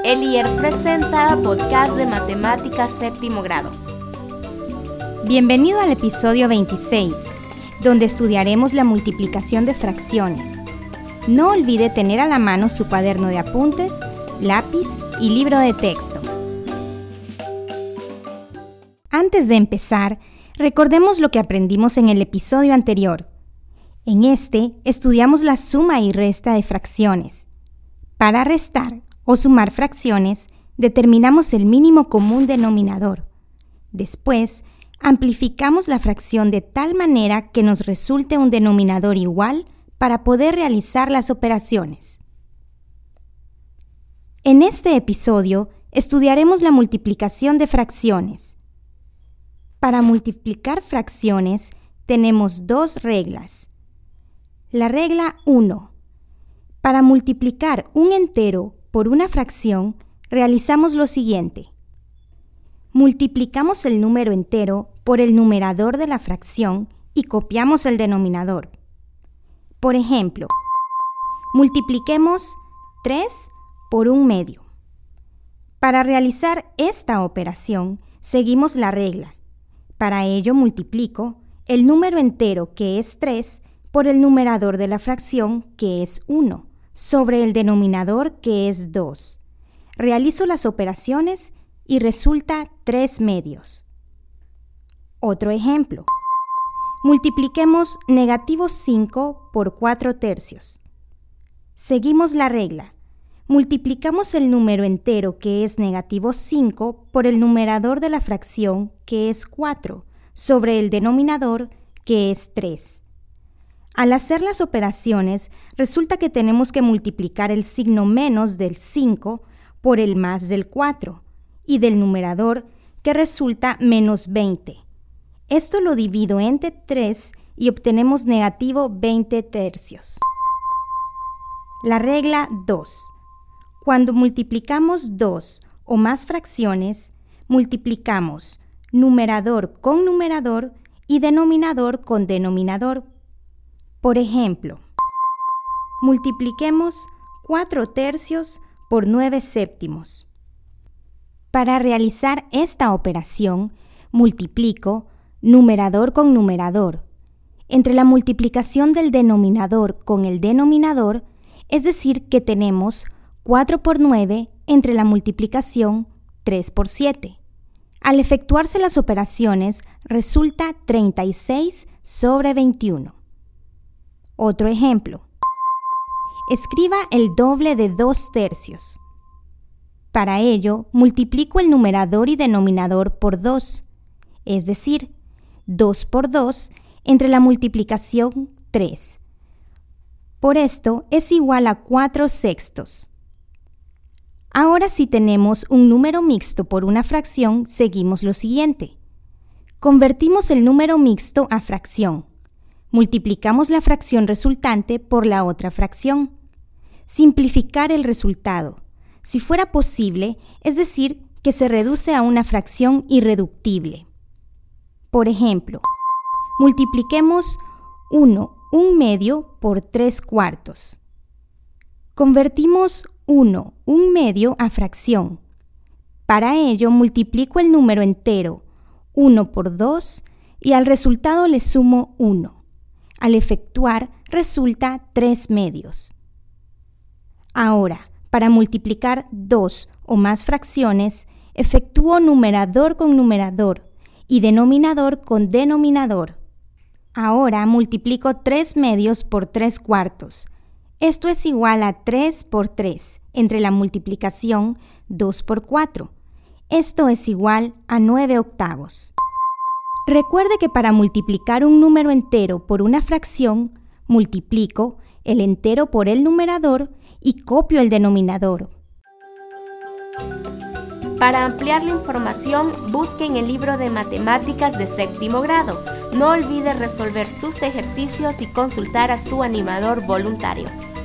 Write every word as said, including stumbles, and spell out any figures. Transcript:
Elier presenta podcast de matemáticas séptimo grado. Bienvenido al episodio veintiséis, donde estudiaremos la multiplicación de fracciones. No olvide tener a la mano su cuaderno de apuntes, lápiz y libro de texto. Antes de empezar, recordemos lo que aprendimos en el episodio anterior. En este, estudiamos la suma y resta de fracciones. Para restar o sumar fracciones, determinamos el mínimo común denominador. Después, amplificamos la fracción de tal manera que nos resulte un denominador igual para poder realizar las operaciones. En este episodio, estudiaremos la multiplicación de fracciones. Para multiplicar fracciones, tenemos dos reglas. La regla uno. Para multiplicar un entero por una fracción, realizamos lo siguiente. Multiplicamos el número entero por el numerador de la fracción y copiamos el denominador. Por ejemplo, multipliquemos tres por un medio. Para realizar esta operación, seguimos la regla. Para ello multiplico el número entero, que es tres, por el numerador de la fracción, que es uno, sobre el denominador, que es dos. Realizo las operaciones y resulta tres medios. Otro ejemplo. Multipliquemos negativo cinco por cuatro tercios. Seguimos la regla. Multiplicamos el número entero, que es negativo cinco, por el numerador de la fracción, que es cuatro, sobre el denominador, que es tres. Al hacer las operaciones, resulta que tenemos que multiplicar el signo menos del cinco por el más del cuatro y del numerador, que resulta menos veinte. Esto lo divido entre tres y obtenemos negativo veinte tercios. La regla dos. Cuando multiplicamos dos o más fracciones, multiplicamos numerador con numerador y denominador con denominador. Por ejemplo, multipliquemos cuatro tercios por nueve séptimos. Para realizar esta operación, multiplico numerador con numerador. Entre la multiplicación del denominador con el denominador, es decir, que tenemos cuatro por nueve entre la multiplicación tres por siete. Al efectuarse las operaciones, resulta treinta y seis sobre veintiuno. Otro ejemplo. Escriba el doble de dos tercios. Para ello, multiplico el numerador y denominador por dos, es decir, dos por dos entre la multiplicación tres. Por esto es igual a cuatro sextos. Ahora, si tenemos un número mixto por una fracción, seguimos lo siguiente. Convertimos el número mixto a fracción. Multiplicamos la fracción resultante por la otra fracción. Simplificar el resultado. Si fuera posible, es decir, que se reduce a una fracción irreductible. Por ejemplo, multipliquemos uno, un medio por tres cuartos. Convertimos uno, un medio a fracción. Para ello, multiplico el número entero, uno por dos, y al resultado le sumo uno. Al efectuar, resulta tres medios. Ahora, para multiplicar dos o más fracciones, efectúo numerador con numerador y denominador con denominador. Ahora multiplico tres medios por tres cuartos. Esto es igual a tres por tres entre la multiplicación dos por cuatro. Esto es igual a nueve octavos. Recuerde que para multiplicar un número entero por una fracción, multiplico el entero por el numerador y copio el denominador. Para ampliar la información, busque en el libro de matemáticas de séptimo grado. No olvide resolver sus ejercicios y consultar a su animador voluntario.